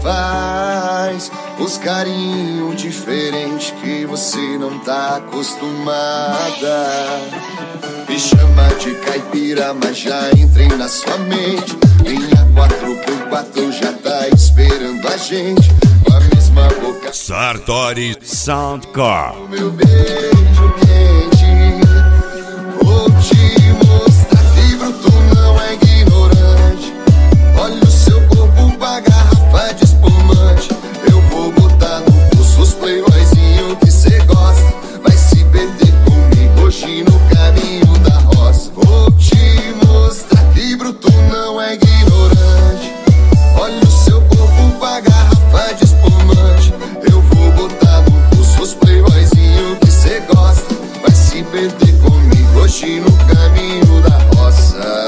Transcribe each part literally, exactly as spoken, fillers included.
faz os carinhos diferentes que você não tá acostumada. Me chama de caipira, mas já entrei na sua mente. Linha quatro por quatro já tá esperando a gente. Com a mesma boca Sartori Soundcore. o meu beijo quente. Vou te mostrar que bruto não é ignorante. Olha o seu corpo com a garrafa de espumante. Eu vou botar no pulso os playboyzinho que cê gosta. Vai se perder comigo hoje no caminho da roça. Vou te mostrar que bruto não é ignorante. Olha o seu corpo com a garrafa de espumante. Eu vou botar no pulso os playboyzinho que cê gosta. Vai se perder comigo hoje no caminho da roça.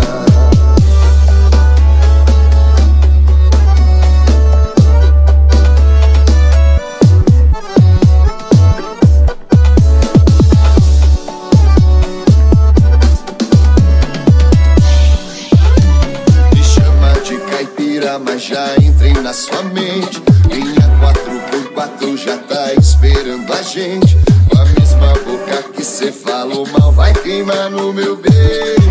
Mas já entrei na sua mente. Linha quatro por quatro já tá esperando a gente. Com a mesma boca que cê falou mal vai queimar no meu beijo.